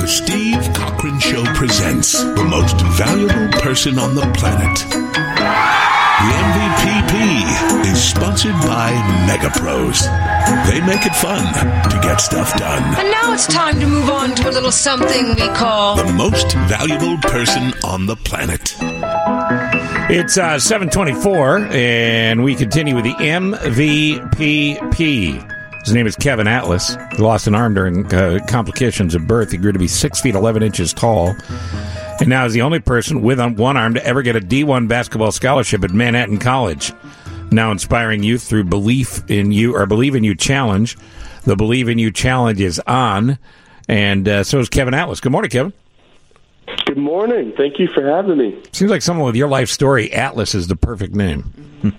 Steve Cochran Show presents the most valuable person on the planet. The MVPP is sponsored by MegaPros. They make it fun to get stuff done. And now it's time to move on to a little something we call the most valuable person on the planet. It's 7:24, and we continue with the MVPP. His name is Kevin Atlas. He lost an arm during complications of birth. He grew to be 6 feet 11 inches tall, and now is the only person with one arm to ever get a D1 basketball scholarship at Manhattan College. Now inspiring youth through Believe in You Challenge. The Believe in You Challenge is on, and so is Kevin Atlas. Good morning, Kevin. Good morning. Thank you for having me. Seems like someone with your life story, Atlas is the perfect name.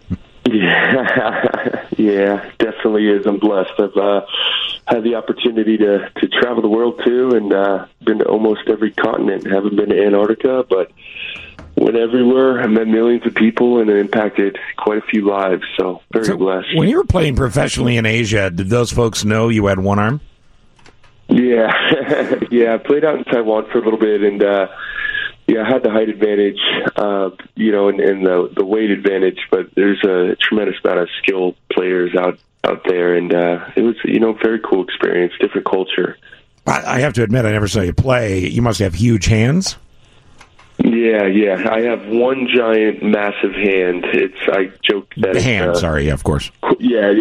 Yeah, definitely is. I'm blessed. I've had the opportunity to travel the world, too, and been to almost every continent. Haven't been to Antarctica, but went everywhere. I met millions of people and impacted quite a few lives, so very blessed. When you were playing professionally in Asia, did those folks know you had one arm? Yeah. Yeah, I played out in Taiwan for a little bit, and I had the height advantage, and the weight advantage, but there's a tremendous amount of skilled players out there, and it was, very cool experience, different culture. I have to admit, I never saw you play. You must have huge hands. Yeah. I have one giant, massive hand. I joke that of course. Yeah.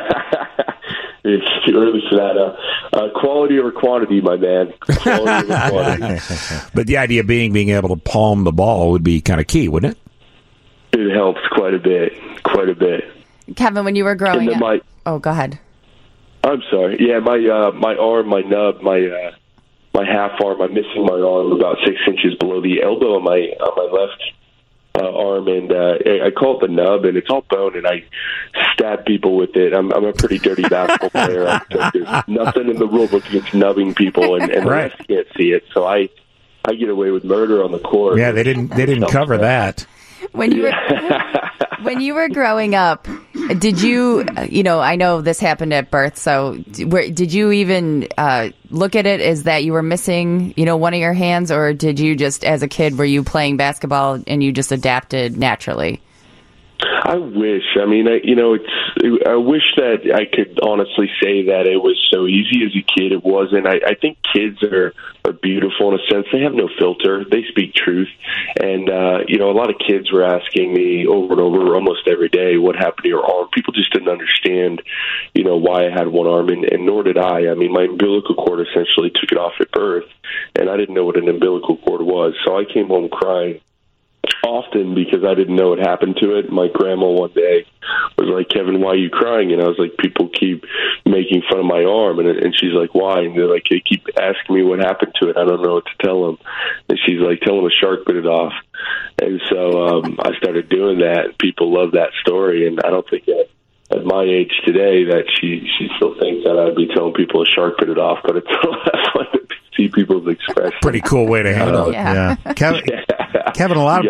It's too early for that. Quality over quantity, my man. Quality over quantity. But the idea being able to palm the ball would be kind of key, wouldn't it? It helps quite a bit. Kevin, when you were growing up... go ahead. I'm sorry. Yeah, my arm, my nub, my half arm, I'm missing my arm about 6 inches below the elbow on my left arm, and I call it the nub, and it's all bone, and I stab people with it. I'm a pretty dirty basketball player. There's nothing in the rule book against nubbing people, and the rest can't see it. So I get away with murder on the court. Yeah, they didn't cover that. When you were growing up, did you, I know this happened at birth, so did you even look at it as that you were missing, one of your hands, or did you just, as a kid, were you playing basketball and you just adapted naturally? I wish. I mean, I wish that I could honestly say that it was so easy as a kid. It wasn't. I think kids are beautiful in a sense. They have no filter. They speak truth. And, a lot of kids were asking me over and over almost every day, what happened to your arm? People just didn't understand, why I had one arm, and nor did I. I mean, my umbilical cord essentially took it off at birth, and I didn't know what an umbilical cord was. So I came home crying often because I didn't know what happened to it. My grandma one day was like, Kevin, why are you crying? And I was like, people keep making fun of my arm. And she's like, why? And they're like, they keep asking me what happened to it. I don't know what to tell them. And she's like, tell them a shark bit it off. And so I started doing that, and people love that story. And I don't think at my age today that she still thinks that I'd be telling people a shark bit it off, but it's a lot of fun to see people's expression. Pretty cool way to handle it. Yeah. Kevin, a lot of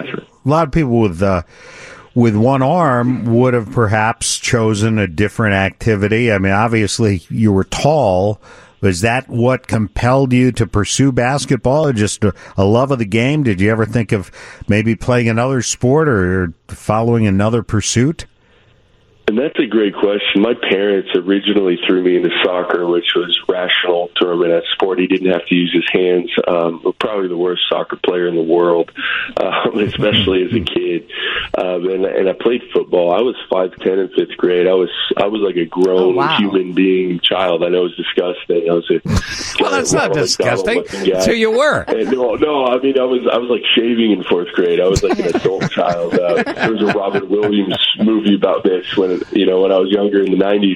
people with one arm would have perhaps chosen a different activity. I mean, obviously you were tall. Was that what compelled you to pursue basketball, or just a love of the game? Did you ever think of maybe playing another sport or following another pursuit? And that's a great question. My parents originally threw me into soccer, which was rational to him in that sport. He didn't have to use his hands. Probably the worst soccer player in the world, especially as a kid. And I played football. I was 5'10" in fifth grade. I was like a grown human being child. I know it's disgusting. I was well, that's not disgusting. So you were. And no. I mean, I was like shaving in fourth grade. I was like an adult child. There was a Robin Williams movie about this when I was younger in the 90s.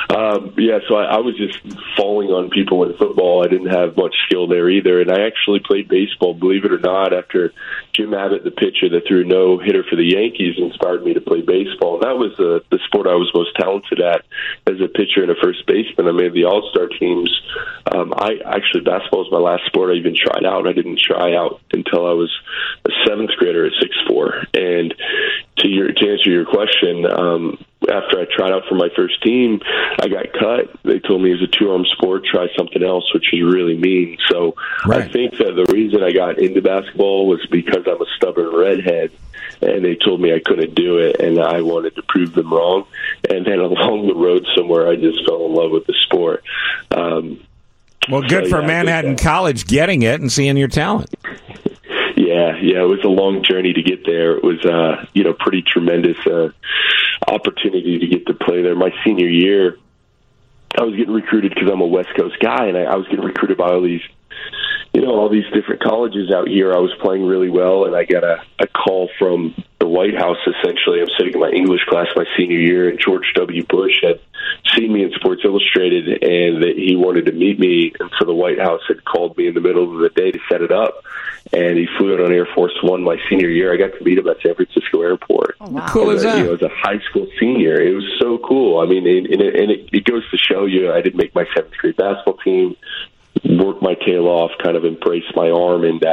So I was just falling on people in football. I didn't have much skill there either. And I actually played baseball, believe it or not, after Jim Abbott, the pitcher that threw no hitter for the Yankees, inspired me to play baseball. And that was the sport I was most talented at as a pitcher and a first baseman. I made the All-Star teams. Basketball was my last sport I even tried out. I didn't try out until I was a seventh grader at 6'4". And to answer your question, after I tried out for my first team, I got cut. They told me it was a two-arm sport, try something else, which is really mean. So I think that the reason I got into basketball was because I'm a stubborn redhead, and they told me I couldn't do it, and I wanted to prove them wrong. And then along the road somewhere, I just fell in love with the sport. Well, good for Manhattan College getting it and seeing your talent. Yeah, it was a long journey to get there. It was, pretty tremendous opportunity to get to play there. My senior year, I was getting recruited because I'm a West Coast guy, and I was getting recruited by all these different colleges out here. I was playing really well, and I got a call from the White House, essentially. I'm sitting in my English class my senior year, and George W. Bush had seen me in Sports Illustrated, and that he wanted to meet me, and so the White House had called me in the middle of the day to set it up, and he flew it on Air Force One my senior year. I got to meet him at San Francisco Airport. Oh, wow. Cool is that? As a high school senior, it was so cool. I mean, it goes to show you, I didn't make my 7th grade basketball team, worked my tail off, kind of embraced my arm, and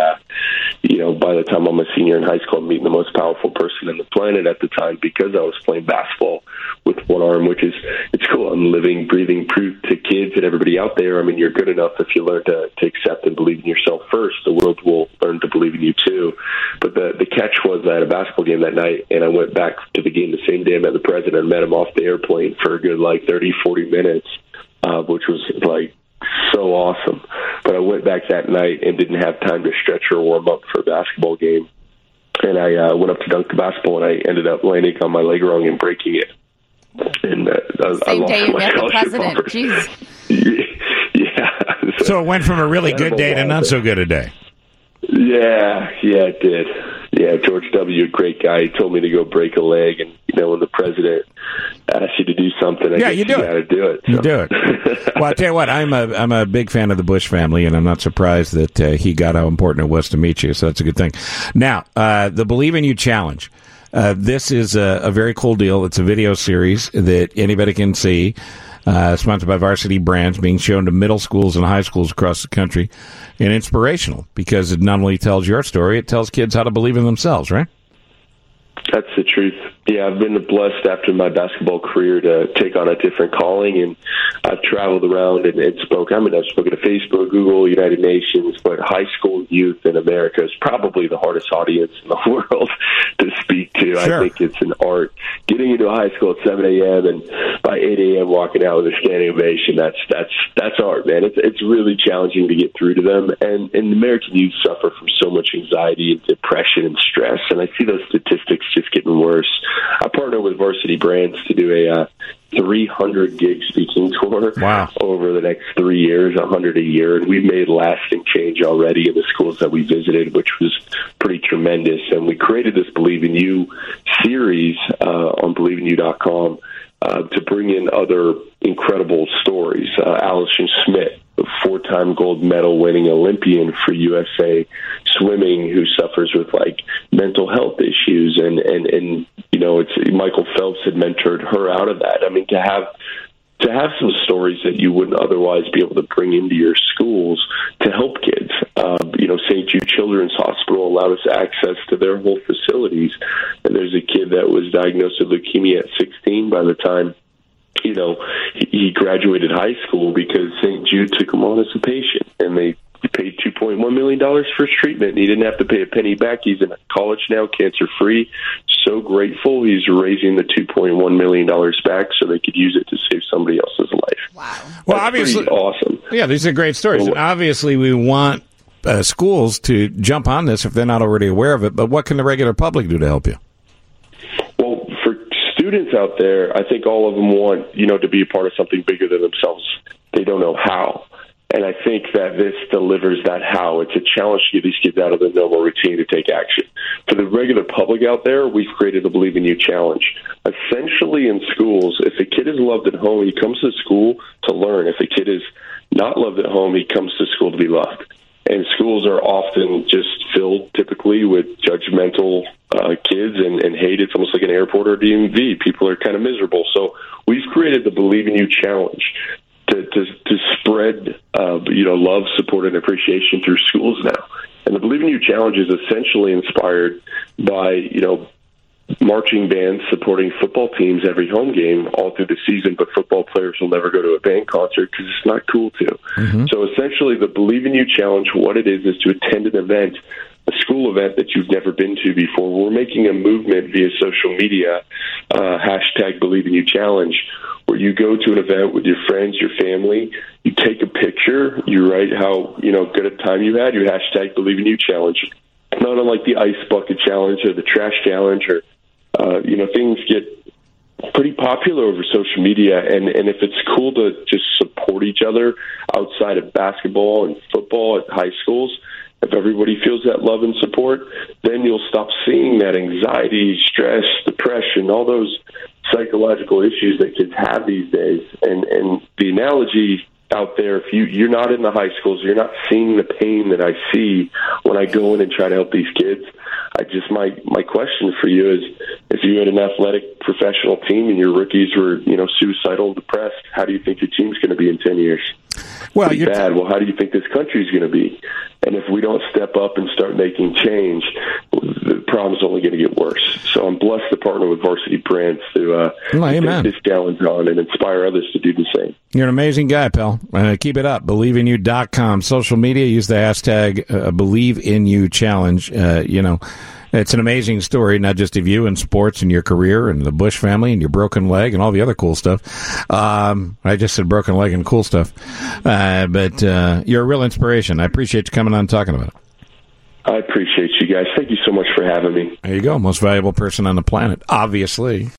by the time I'm a senior in high school, I'm meeting the most powerful person on the planet at the time because I was playing basketball with one arm, it's cool. I'm living, breathing proof to kids and everybody out there. I mean, you're good enough if you learn to accept and believe in yourself first. The world will learn to believe in you too. But the catch was I had a basketball game that night, and I went back to the game the same day I met the president, met him off the airplane for a good 30, 40 minutes, which was so awesome. But I went back that night and didn't have time to stretch or warm up for a basketball game. And I went up to dunk the basketball, and I ended up landing on my leg wrong and breaking it. And same day you met the president. Jeez. Yeah. So it went from a really good day to not so good a day. Yeah, it did. Yeah, George W., a great guy. He told me to go break a leg, and when the president asks you to do something, I guess you got to do it. So. You do it. Well, I tell you what, I'm a big fan of the Bush family, and I'm not surprised that he got how important it was to meet you. So that's a good thing. Now, the Believe in You Challenge. This is a very cool deal. It's a video series that anybody can see. Sponsored by Varsity Brands, being shown to middle schools and high schools across the country, and inspirational because it not only tells your story, it tells kids how to believe in themselves, right? That's the truth. Yeah, I've been blessed after my basketball career to take on a different calling, and I've traveled around and spoke. I've spoken to Facebook, Google, United Nations, but high school youth in America is probably the hardest audience in the world to speak to. Sure. I think it's an art. Getting into a high school at 7 a.m. and by 8 a.m. walking out with a standing ovation, that's art, man. It's really challenging to get through to them, and American youth suffer from so much anxiety and depression and stress, and I see those statistics just getting worse. I partner with Varsity Brands to do a 300 gig speaking tour over the next 3 years, 100 a year, and we've made lasting change already in the schools that we visited, which was pretty tremendous. And we created this Believe in You series on BelieveInYou.com to bring in other incredible stories. Allison Smith, a 4-time gold medal winning Olympian for USA swimming, who suffers with mental health issues, and it's Michael Phelps had mentored her out of that. I mean, to have some stories that you wouldn't otherwise be able to bring into your schools to help kids. St. Jude Children's Hospital allowed us access to their whole facilities, and there's a kid that was diagnosed with leukemia at 16 by the time he graduated high school because St. Jude took him on as a patient, and they paid $2.1 million for his treatment. He didn't have to pay a penny back. He's in college now, cancer-free. So grateful. He's raising the $2.1 million back so they could use it to save somebody else's life. Wow. Well, obviously, awesome. Yeah, these are great stories. And obviously, we want schools to jump on this if they're not already aware of it. But what can the regular public do to help you? Well, for students out there, I think all of them want, to be a part of something bigger than themselves. They don't know how. And I think that this delivers that how. It's a challenge to get these kids out of their normal routine to take action. For the regular public out there, we've created the Believe in You Challenge. Essentially in schools, if a kid is loved at home, he comes to school to learn. If a kid is not loved at home, he comes to school to be loved. And schools are often just filled typically with judgmental kids and hate. It's almost like an airport or DMV. People are kind of miserable. So we've created the Believe in You Challenge to spread, love, support, and appreciation through schools now. And the Believe in You Challenge is essentially inspired by, marching bands supporting football teams every home game all through the season, but football players will never go to a band concert because it's not cool to. Mm-hmm. So essentially, the Believe in You Challenge, what it is to attend an event, a school event that you've never been to before. We're making a movement via social media, hashtag Believe in You Challenge, where you go to an event with your friends, your family, you take a picture, you write how good a time you had, you hashtag Believe in You Challenge. Not unlike the ice bucket challenge or the trash challenge, or things get pretty popular over social media, and if it's cool to just support each other outside of basketball and football at high schools, if everybody feels that love and support, then you'll stop seeing that anxiety, stress, depression, all those psychological issues that kids have these days. And the analogy out there, if you're not in the high schools, you're not seeing the pain that I see when I go in and try to help these kids. My question for you is, if you had an athletic professional team and your rookies were, suicidal and depressed, how do you think your team's going to be in 10 years? Well, bad. Well, how do you think this country's going to be? And if we don't step up and start making change, the problem's only going to get worse. So I'm blessed to partner with Varsity Brands to take this challenge on and inspire others to do the same. You're an amazing guy, pal. Keep it up. BelieveInYou.com. Social media, use the hashtag BelieveInYouChallenge. It's an amazing story, not just of you and sports and your career and the Bush family and your broken leg and all the other cool stuff. I just said broken leg and cool stuff. But you're a real inspiration. I appreciate you coming on and talking about it. I appreciate you guys. Thank you so much for having me. There you go. Most valuable person on the planet, obviously.